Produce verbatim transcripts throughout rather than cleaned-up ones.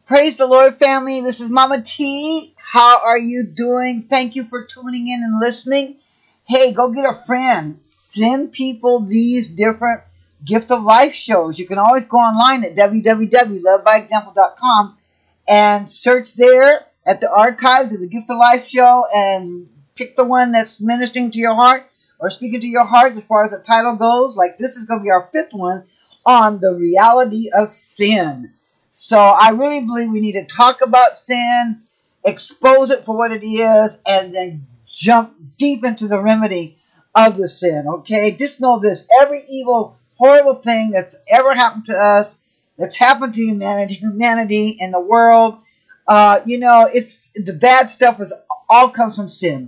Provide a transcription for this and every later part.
Praise the Lord, family. This is Mama T. How are you doing? Thank you for tuning in and listening. Hey, go get a friend. Send people these different Gift of Life shows. You can always go online at w w w dot love by example dot com and search there at the archives of the Gift of Life show and pick the one that's ministering to your heart or speaking to your heart as far as the title goes. Like this is going to be our fifth one on the reality of sin. So I really believe we need to talk about sin, expose it for what it is, and then jump deep into the remedy of the sin, okay? Just know this. Every evil, horrible thing that's ever happened to us, that's happened to humanity, humanity in the world, uh, you know, it's the bad stuff is all comes from sin.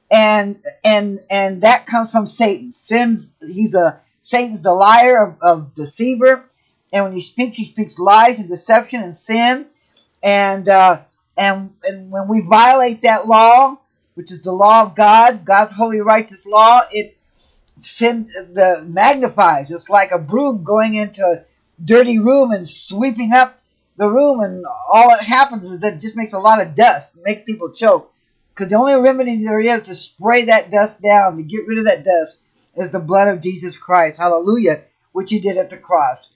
And and and that comes from Satan. Sin's he's a Satan's the liar of, of deceiver. And when he speaks, he speaks lies and deception and sin. And, uh, and and when we violate that law, which is the law of God, God's holy righteous law, it sin the magnifies. It's like a broom going into a dirty room and sweeping up the room, and all that happens is that it just makes a lot of dust, makes people choke. Because the only remedy there is to spray that dust down, to get rid of that dust, is the blood of Jesus Christ. Hallelujah, which he did at the cross.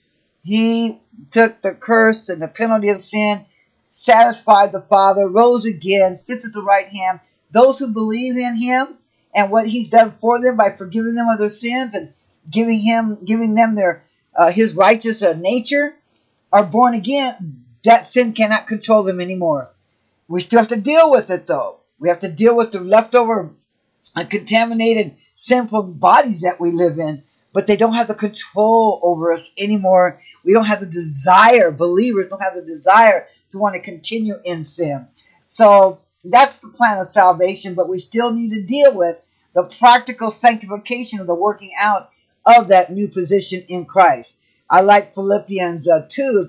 He took the curse and the penalty of sin, satisfied the Father, rose again, sits at the right hand. Those who believe in him and what he's done for them by forgiving them of their sins and giving him, giving them their uh, his righteous uh, nature are born again. That sin cannot control them anymore. We still have to deal with it, though. We have to deal with the leftover, uh, contaminated, sinful bodies that we live in. But they don't have the control over us anymore. We don't have the desire, believers don't have the desire to want to continue in sin. So that's the plan of salvation, but we still need to deal with the practical sanctification of the working out of that new position in Christ. I like Philippians uh, two,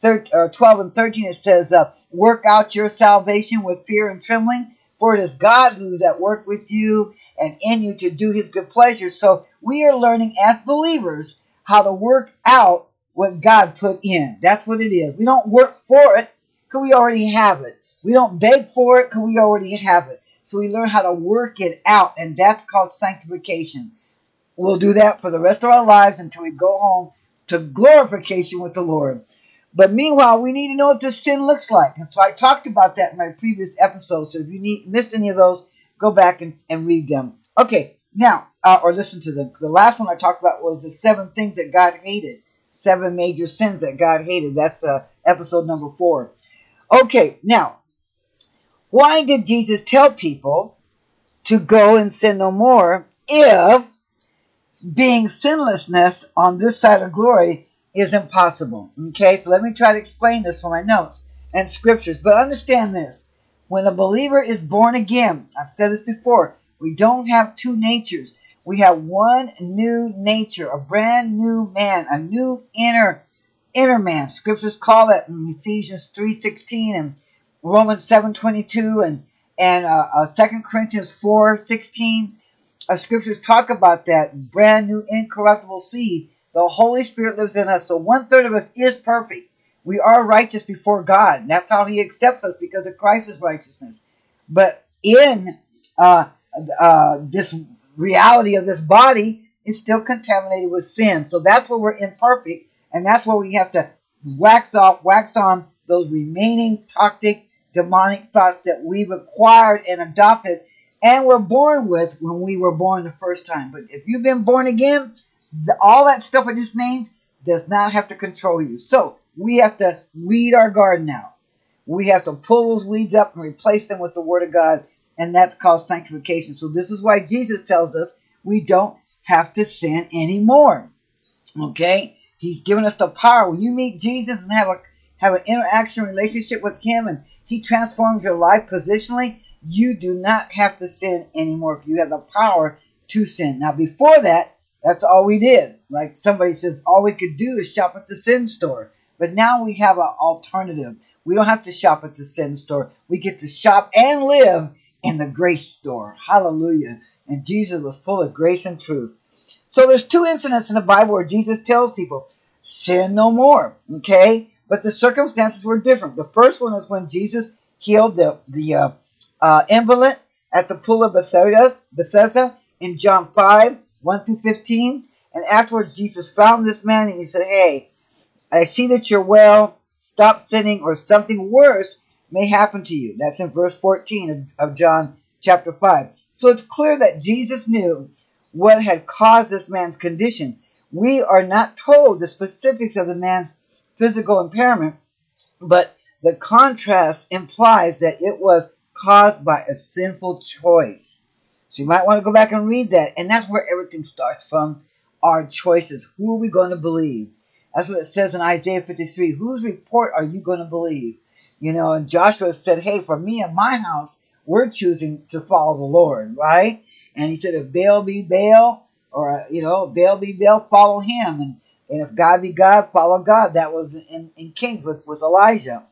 twelve and thirteen. It says, uh, work out your salvation with fear and trembling, for it is God who's at work with you and in you to do his good pleasure. So we are learning as believers how to work out what God put in. That's what it is. We don't work for it because we already have it. We don't beg for it because we already have it. So we learn how to work it out, and that's called sanctification. We'll do that for the rest of our lives until we go home to glorification with the Lord. But meanwhile, we need to know what this sin looks like. And so I talked about that in my previous episodes. So if you need, missed any of those, go back and, and read them. Okay, now, uh, or listen to them. The last one I talked about was the seven things that God hated. Seven major sins that God hated. That's uh, episode number four. Okay, now, why did Jesus tell people to go and sin no more if being sinlessness on this side of glory is impossible? Okay, so let me try to explain this from my notes and scriptures. But understand this. When a believer is born again, I've said this before, we don't have two natures. We have one new nature, a brand new man, a new inner inner man. Scriptures call it in Ephesians three sixteen and Romans seven twenty-two and, and uh, uh, Second Corinthians four sixteen. Uh, scriptures talk about that brand new incorruptible seed. The Holy Spirit lives in us. So one third of us is perfect. We are righteous before God. That's how he accepts us, because of Christ's righteousness. But in uh, uh, this reality of this body, it's still contaminated with sin. So that's where we're imperfect. And that's where we have to wax off, wax on those remaining toxic, demonic thoughts that we've acquired and adopted and were born with when we were born the first time. But if you've been born again, the, all that stuff I just named does not have to control you. So we have to weed our garden out. We have to pull those weeds up and replace them with the Word of God, and that's called sanctification. So this is why Jesus tells us we don't have to sin anymore. Okay? He's given us the power. When you meet Jesus and have a have an interaction relationship with him, and he transforms your life positionally, you do not have to sin anymore. You have the power to sin. Now, before that, that's all we did. Like somebody says, all we could do is shop at the sin store. But now we have an alternative. We don't have to shop at the sin store. We get to shop and live in the grace store. Hallelujah. And Jesus was full of grace and truth. So there's two incidents in the Bible where Jesus tells people, sin no more. Okay? but the circumstances were different. The first one is when Jesus healed the, the uh, uh, invalid at the pool of Bethesda, Bethesda in John five, one through fifteen. And afterwards, Jesus found this man and he said, hey, I see that you're well. Stop sinning or something worse may happen to you. That's in verse fourteen of, of John chapter five. So it's clear that Jesus knew what had caused this man's condition. We are not told the specifics of the man's physical impairment, but the contrast implies that it was caused by a sinful choice. So you might want to go back and read that. And that's where everything starts from, our choices. Who are we going to believe? That's what it says in Isaiah fifty-three. Whose report are you going to believe? You know, and Joshua said, hey, for me and my house, we're choosing to follow the Lord, right? And he said, if Baal be Baal, or, you know, Baal be Baal, follow him. And, and if God be God, follow God. That was in, in Kings with, with Elijah.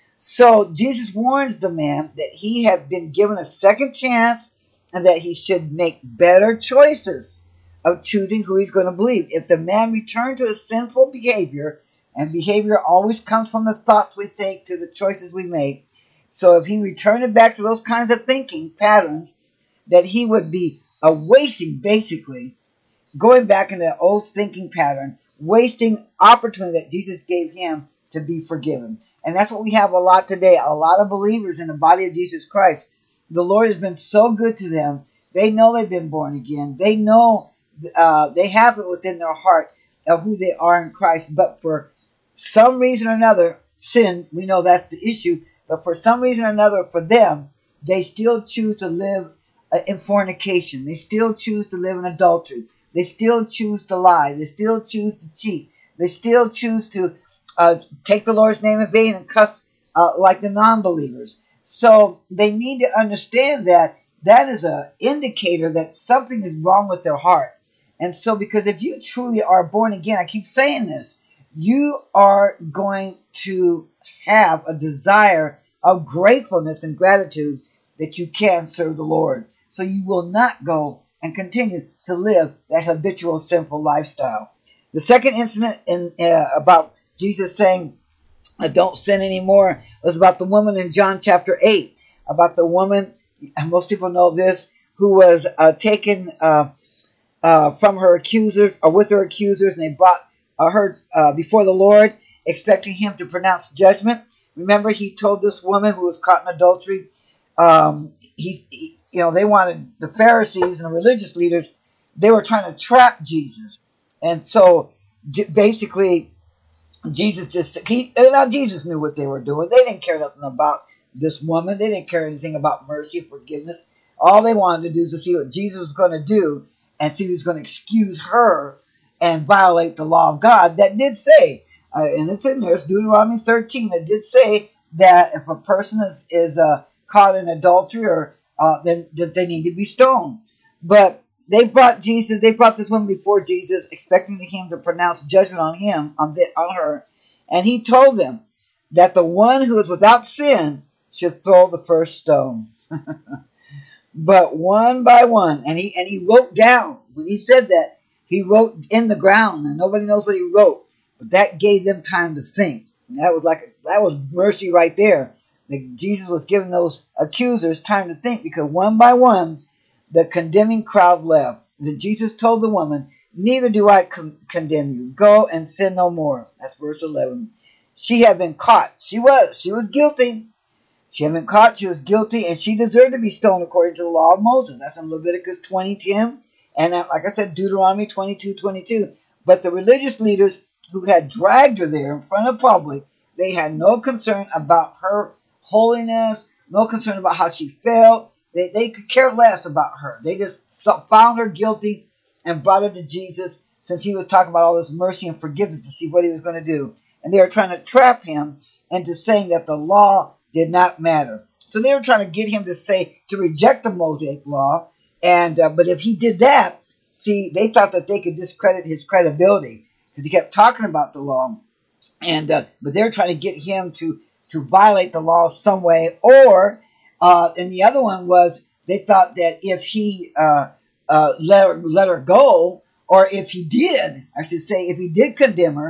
So Jesus warns the man that he had been given a second chance and that he should make better choices of choosing who he's going to believe. If the man returned to his sinful behavior, and behavior always comes from the thoughts we think to the choices we make. So if he returned back to those kinds of thinking patterns, that he would be a wasting, basically, going back into the old thinking pattern, wasting opportunity that Jesus gave him to be forgiven. And that's what we have a lot today. A lot of believers in the body of Jesus Christ. The Lord has been so good to them. They know they've been born again. They know uh, they have it within their heart of who they are in Christ. But for some reason or another, sin, we know that's the issue. But for some reason or another, for them, they still choose to live in fornication. They still choose to live in adultery. They still choose to lie. They still choose to cheat. They still choose to uh, take the Lord's name in vain and cuss uh, like the non-believers. So they need to understand that that is an indicator that something is wrong with their heart. And so because if you truly are born again, I keep saying this, you are going to have a desire of gratefulness and gratitude that you can serve the Lord. So you will not go and continue to live that habitual sinful lifestyle. The second incident in uh, about Jesus saying, uh, don't sin anymore, was about the woman in John chapter eight. About the woman, and most people know this, who was uh, taken uh, uh, from her accusers, or with her accusers, and they brought uh, her uh, before the Lord, expecting him to pronounce judgment. Remember, he told this woman who was caught in adultery, um, he's, he, you know, they wanted, the Pharisees and the religious leaders, they were trying to trap Jesus. And so, basically, Jesus just, he, now Jesus knew what they were doing. They didn't care nothing about this woman. They didn't care anything about mercy, forgiveness. All they wanted to do is to see what Jesus was going to do and see if he was going to excuse her and violate the law of God. That did say, uh, and it's in there, it's Deuteronomy thirteen, that did say that if a person is, is uh, caught in adultery, or uh, then that they need to be stoned. But they brought Jesus, they brought this woman before Jesus, expecting him to pronounce judgment on him, on, the, on her. And he told them that the one who is without sin should throw the first stone. But one by one, and he and he wrote down, when he said that, he wrote in the ground, and nobody knows what he wrote. But that gave them time to think. And that was like, that was mercy right there. That Jesus was giving those accusers time to think, because one by one, the condemning crowd left. Then Jesus told the woman, neither do I con- condemn you. Go and sin no more. That's verse eleven. She had been caught. She was. She was guilty. She had been caught. She was guilty, and she deserved to be stoned according to the law of Moses. That's in Leviticus twenty ten. And that, like I said, Deuteronomy twenty-two twenty-two. But the religious leaders who had dragged her there in front of the public, they had no concern about her holiness, no concern about how she felt. They, they could care less about her. They just found her guilty and brought her to Jesus, since he was talking about all this mercy and forgiveness, to see what he was going to do. And they were trying to trap him into saying that the law did not matter. So they were trying to get him to say, to reject the Mosaic law. And uh, but if he did that, see, they thought that they could discredit his credibility, because he kept talking about the law. And uh, but they were trying to get him to to violate the law some way. Or uh, and the other one was, they thought that if he uh, uh, let her, let her go, or if he did, I should say, if he did condemn her,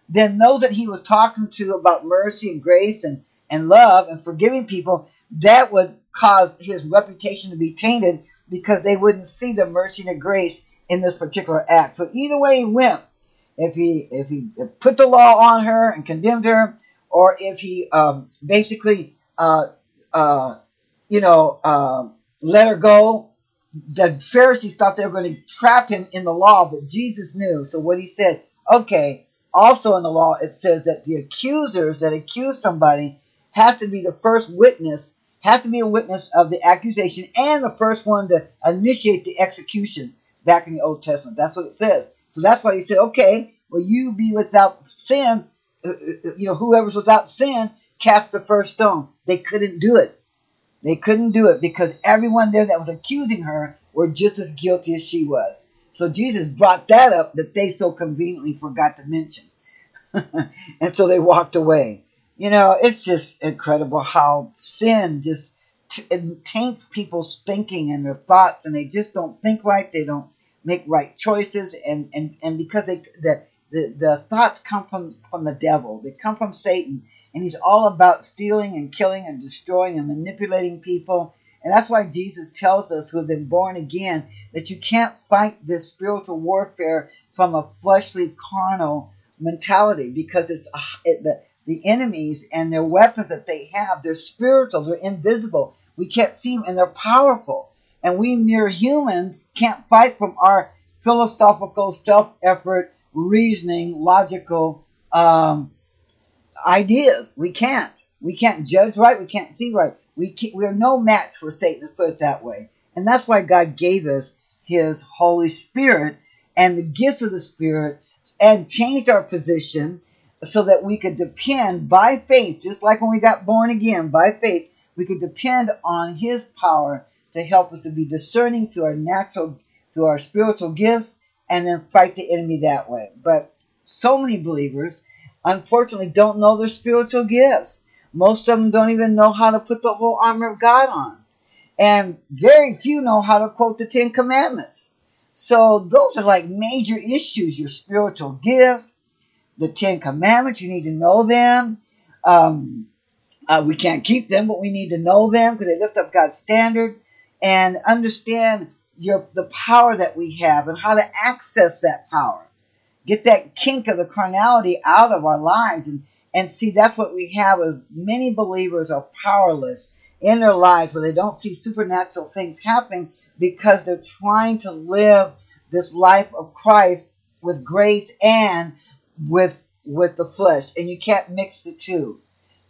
then those that he was talking to about mercy and grace and, and love and forgiving people, that would cause his reputation to be tainted because they wouldn't see the mercy and the grace in this particular act. So either way he went, if he if he put the law on her and condemned her, or if he um, basically uh, uh, you know uh, let her go, the Pharisees thought they were going to trap him in the law, but Jesus knew. So what he said, okay, also in the law it says that the accusers that accuse somebody has to be the first witness, has to be a witness of the accusation and the first one to initiate the execution back in the Old Testament. That's what it says. So that's why he said, okay, well, you be without sin, uh, you know, whoever's without sin, cast the first stone. They couldn't do it. They couldn't do it because everyone there that was accusing her were just as guilty as she was. So Jesus brought that up that they so conveniently forgot to mention. And so they walked away. You know, it's just incredible how sin just t- it taints people's thinking and their thoughts, and they just don't think right. They don't make right choices, and and, and because they the, the the thoughts come from from the devil. They come from Satan, and he's all about stealing and killing and destroying and manipulating people. And that's why Jesus tells us who have been born again that you can't fight this spiritual warfare from a fleshly, carnal mentality, because it's uh, it, the the enemies and their weapons that they have, they're spiritual, they're invisible. We can't see them, and they're powerful. And we mere humans can't fight from our philosophical, self-effort, reasoning, logical um, ideas. We can't. We can't judge right. We can't see right. We can't, we're no match for Satan, let's put it that way. And that's why God gave us his Holy Spirit and the gifts of the Spirit and changed our position so that we could depend by faith, just like when we got born again, by faith, we could depend on his power to help us to be discerning through our natural, through our spiritual gifts, and then fight the enemy that way. But so many believers, unfortunately, don't know their spiritual gifts. Most of them don't even know how to put the whole armor of God on. And very few know how to quote the Ten Commandments. So those are like major issues, your spiritual gifts, the Ten Commandments, you need to know them. Um, uh, we can't keep them, but we need to know them because they lift up God's standard, and understand your the power that we have and how to access that power. Get that kink of the carnality out of our lives, and, and see that's what we have is many believers are powerless in their lives where they don't see supernatural things happening because they're trying to live this life of Christ with grace and with with the flesh, and you can't mix the two.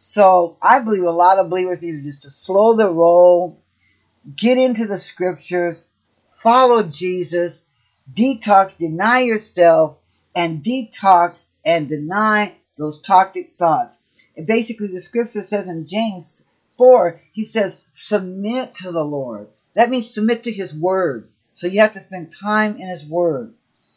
So I believe a lot of believers need just to slow the roll, get into the scriptures, follow Jesus, detox, deny yourself, and detox and deny those toxic thoughts. And basically the scripture says in James four, he says, submit to the Lord. That means submit to his word. So you have to spend time in his word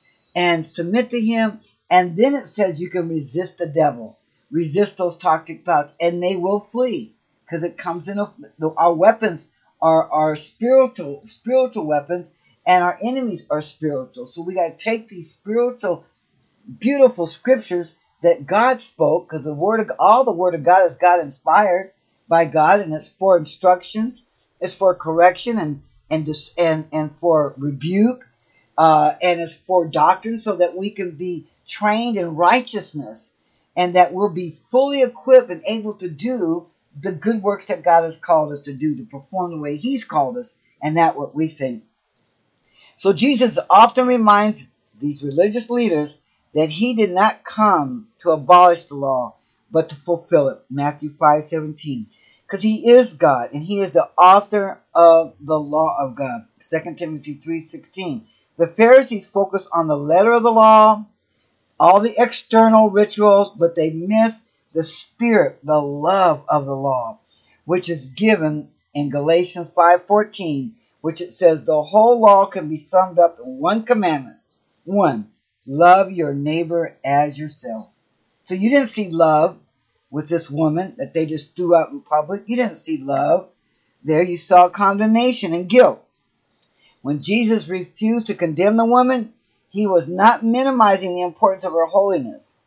and submit to him. And then it says you can resist the devil. Resist those toxic thoughts and they will flee. Because it comes in, a, our weapons are, are spiritual, spiritual weapons, and our enemies are spiritual. So we got to take these spiritual, beautiful scriptures that God spoke, because the word of all the word of God is God inspired by God, and it's for instructions, it's for correction, and and dis, and, and for rebuke, uh, and it's for doctrine, so that we can be trained in righteousness, and that we'll be fully equipped and able to do the good works that God has called us to do, to perform the way he's called us, and not what we think. So Jesus often reminds these religious leaders that he did not come to abolish the law, but to fulfill it. Matthew five seventeen. Because he is God, and he is the author of the law of God. Second Timothy three sixteen. The Pharisees focus on the letter of the law, all the external rituals, but they miss the spirit, the love of the law, which is given in Galatians five fourteen, which it says the whole law can be summed up in one commandment. One, love your neighbor as yourself. So you didn't see love with this woman that they just threw out in public. You didn't see love there. You saw condemnation and guilt. When Jesus refused to condemn the woman, he was not minimizing the importance of her holiness.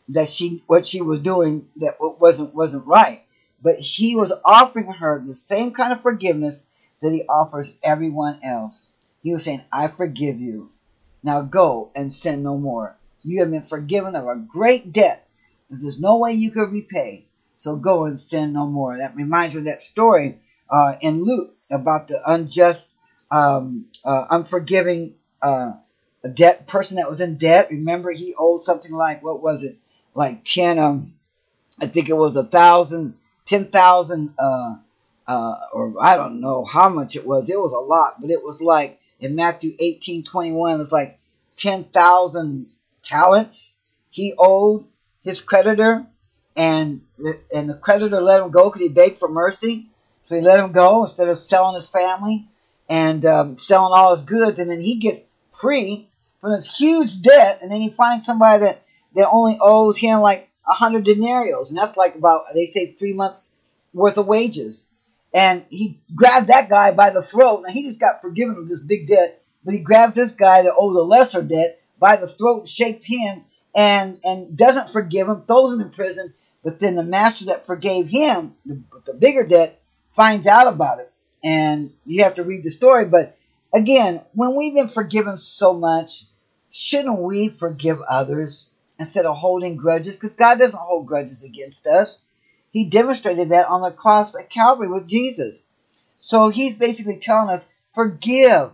that she what she was doing that wasn't wasn't right. But he was offering her the same kind of forgiveness that he offers everyone else. He was saying, I forgive you. Now go and sin no more. You have been forgiven of a great debt that there's no way you could repay. So go and sin no more. That reminds me of that story uh, in Luke about the unjust, um, uh, unforgiving uh, debt person that was in debt. Remember, he owed something like, what was it? Like ten, um, I think it was a thousand, ten thousand, uh, uh, or I don't know how much it was. It was a lot, but it was like in Matthew eighteen twenty-one, it's like ten thousand talents he owed his creditor, and the, and the creditor let him go because he begged for mercy. So he let him go instead of selling his family and um, selling all his goods, and then he gets free from this huge debt, and then he finds somebody that, that only owes him like a hundred denarios, and that's like about, they say, three months worth of wages. And he grabbed that guy by the throat. Now, he just got forgiven of this big debt, but he grabs this guy that owes a lesser debt by the throat, shakes him, and, and doesn't forgive him, throws him in prison. But then the master that forgave him, the, the bigger debt, finds out about it. And you have to read the story. But again, when we've been forgiven so much, shouldn't we forgive others instead of holding grudges? Because God doesn't hold grudges against us. He demonstrated that on the cross at Calvary with Jesus. So he's basically telling us, forgive,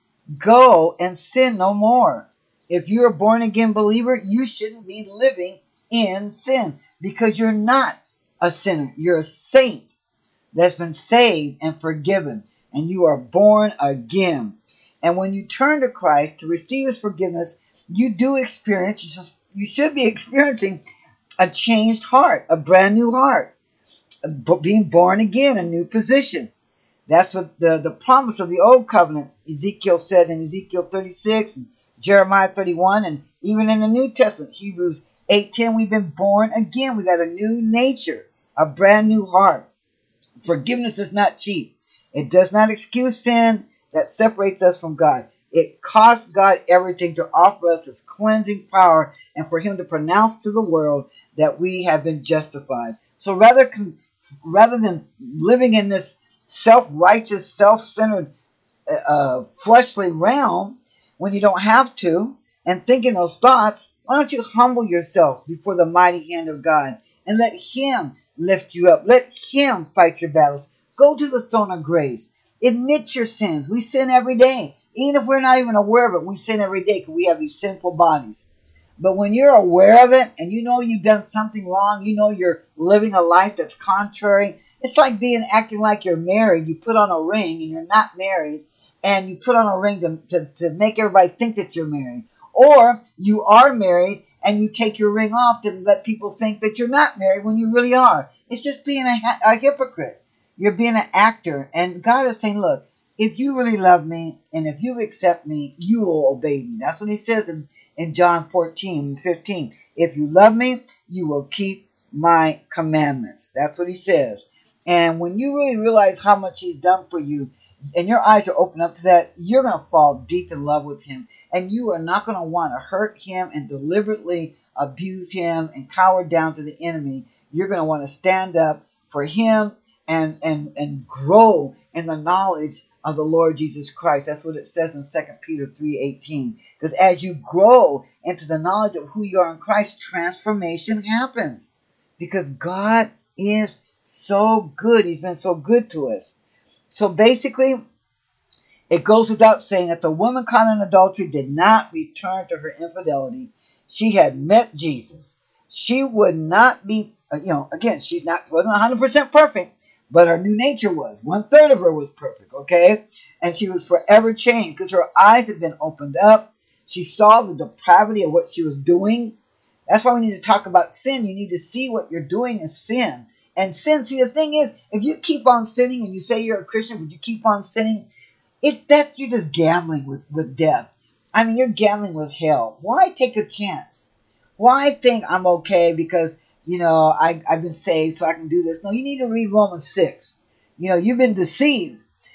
go and sin no more. If you're a born again believer, you shouldn't be living in sin because you're not a sinner. You're a saint that's been saved and forgiven, and you are born again. And when you turn to Christ to receive his forgiveness, you do experience, you should, you should be experiencing a changed heart, a brand new heart, being born again, a new position. That's what the, the promise of the old covenant, Ezekiel said in Ezekiel thirty-six, and Jeremiah thirty-one, and even in the New Testament, Hebrews eight ten, we've been born again. We got a new nature, a brand new heart. Forgiveness is not cheap. It does not excuse sin that separates us from God. It costs God everything to offer us his cleansing power and for him to pronounce to the world that we have been justified. So rather, rather than living in this self-righteous, self-centered, uh, fleshly realm when you don't have to, and thinking those thoughts, why don't you humble yourself before the mighty hand of God and let him lift you up. Let him fight your battles. Go to the throne of grace. Admit your sins. We sin every day. Even if we're not even aware of it, we sin every day because we have these sinful bodies. But when you're aware of it and you know you've done something wrong, you know you're living a life that's contrary. It's like being acting like you're married. You put on a ring and you're not married, and you put on a ring to, to, to make everybody think that you're married. Or you are married and you take your ring off to let people think that you're not married when you really are. It's just being a, a hypocrite. You're being an actor. And God is saying, look, if you really love me and if you accept me, you will obey me. That's what he says in, in John fourteen fifteen. If you love me, you will keep my commandments. That's what he says. And when you really realize how much he's done for you, and your eyes are open up to that, you're going to fall deep in love with him. And you are not going to want to hurt him and deliberately abuse him and cower down to the enemy. You're going to want to stand up for him and, and, and grow in the knowledge of the Lord Jesus Christ. That's what it says in Second Peter three eighteen. Because as you grow into the knowledge of who you are in Christ, transformation happens. Because God is so good. He's been so good to us. So basically, it goes without saying that the woman caught in adultery did not return to her infidelity. She had met Jesus. She would not be, you know, again, she's not, wasn't one hundred percent perfect, but her new nature was. One third of her was perfect, okay? And she was forever changed because her eyes had been opened up. She saw the depravity of what she was doing. That's why we need to talk about sin. You need to see what you're doing is sin. And sin, see, the thing is, if you keep on sinning and you say you're a Christian, but you keep on sinning, if that you're just gambling with, with death. I mean, you're gambling with hell. Why take a chance? Why think I'm okay because, you know, I, I've been saved so I can do this? No, you need to read Romans six. You know, you've been deceived.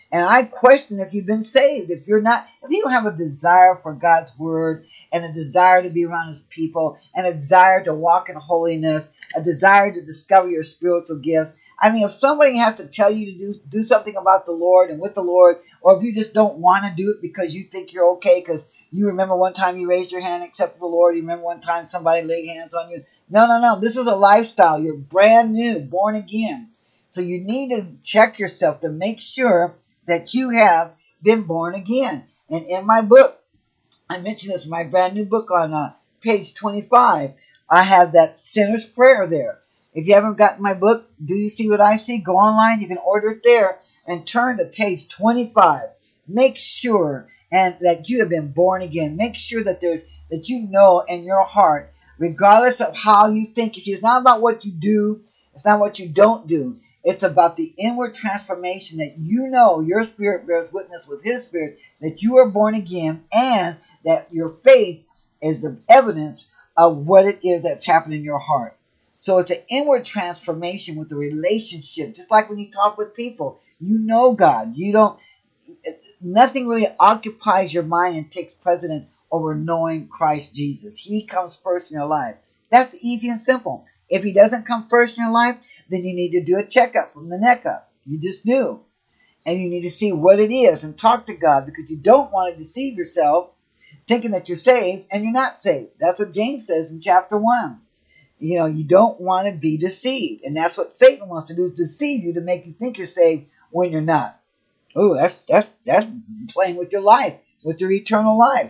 And I question if you've been saved. If you're not, if you don't have a desire for God's word and a desire to be around his people and a desire to walk in holiness, a desire to discover your spiritual gifts. I mean, if somebody has to tell you to do, do something about the Lord and with the Lord, or if you just don't want to do it because you think you're okay because you remember one time you raised your hand except for the Lord, you remember one time somebody laid hands on you. No, no, no. This is a lifestyle. You're brand new, born again. So you need to check yourself to make sure that you have been born again. And in my book, I mentioned this in my brand new book on uh, page twenty-five. I have that sinner's prayer there. If you haven't gotten my book, Do You See What I See? Go online. You can order it there and turn to page twenty-five. Make sure and that you have been born again. Make sure that there's that you know in your heart, regardless of how you think. You see, it's not about what you do. It's not what you don't do. It's about the inward transformation that you know your spirit bears witness with his spirit that you are born again and that your faith is the evidence of what it is that's happening in your heart. So it's an inward transformation with the relationship. Just like when you talk with people, you know God. You don't, nothing really occupies your mind and takes precedent over knowing Christ Jesus. He comes first in your life. That's easy and simple. If he doesn't come first in your life, then you need to do a checkup from the neck up. You just do. And you need to see what it is and talk to God because you don't want to deceive yourself thinking that you're saved and you're not saved. That's what James says in chapter one. You know, you don't want to be deceived. And that's what Satan wants to do, is deceive you to make you think you're saved when you're not. Oh, that's that's that's playing with your life, with your eternal life.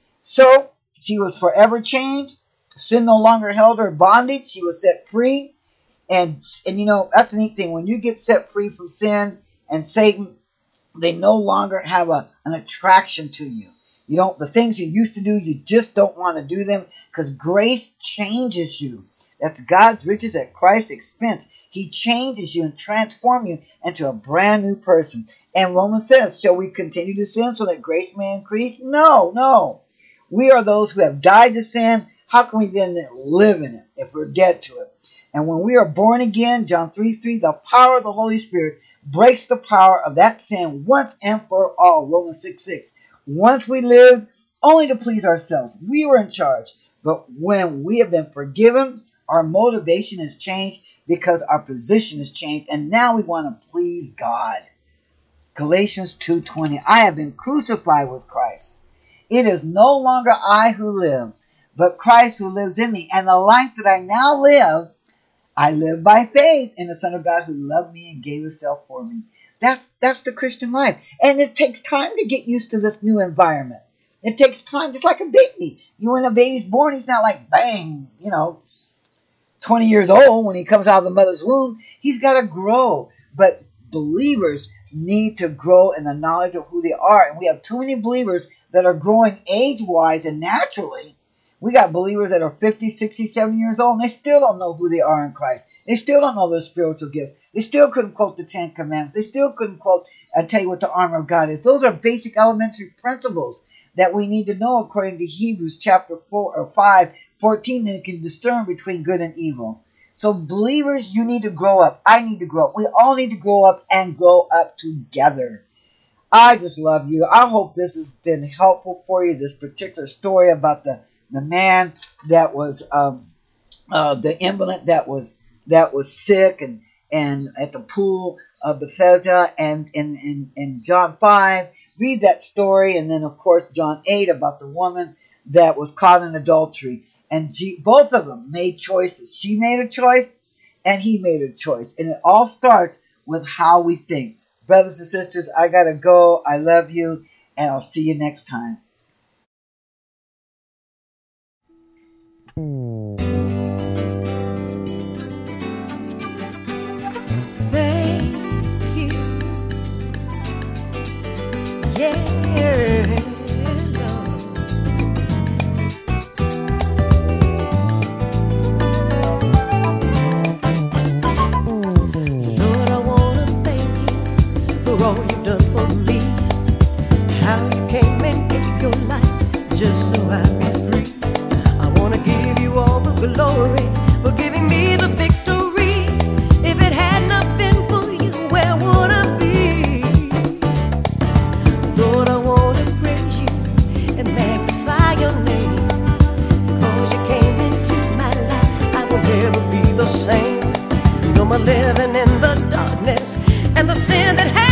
So she was forever changed. Sin no longer held her bondage. She was set free. And, and you know, that's the neat thing. When you get set free from sin and Satan, they no longer have a, an attraction to you. You don't, the things you used to do, you just don't want to do them because grace changes you. That's God's riches at Christ's expense. He changes you and transforms you into a brand new person. And Romans says, shall we continue to sin so that grace may increase? No, no. We are those who have died to sin. How can we then live in it if we're dead to it? And when we are born again, John three three, the power of the Holy Spirit breaks the power of that sin once and for all. Romans six six. Once we lived only to please ourselves. We were in charge. But when we have been forgiven, our motivation has changed because our position has changed. And now we want to please God. Galatians two twenty. I have been crucified with Christ. It is no longer I who live, but Christ who lives in me. And the life that I now live, I live by faith in the Son of God who loved me and gave himself for me. That's that's the Christian life. And it takes time to get used to this new environment. It takes time, just like a baby. You when a baby's born, he's not like, bang, you know, twenty years old when he comes out of the mother's womb. He's got to grow. But believers need to grow in the knowledge of who they are. And we have too many believers that are growing age-wise and naturally. We got believers that are fifty, sixty, seventy years old, and they still don't know who they are in Christ. They still don't know their spiritual gifts. They still couldn't quote the Ten Commandments. They still couldn't quote and tell you what the armor of God is. Those are basic elementary principles that we need to know according to Hebrews chapter four or five, fourteen, and can discern between good and evil. So believers, you need to grow up. I need to grow up. We all need to grow up and grow up together. I just love you. I hope this has been helpful for you, this particular story about the The man that was um, uh, the invalid that was that was sick and and at the pool of Bethesda, and in, in, in John five, read that story, and then of course John eight about the woman that was caught in adultery, and G, both of them made choices. She made a choice, and he made a choice, and it all starts with how we think. Brothers and sisters, I gotta go. I love you, and I'll see you next time. Thank you. Yeah, Lord. Lord, I wanna thank you for all you've done for me. How you came and gave your darkness and the sin that has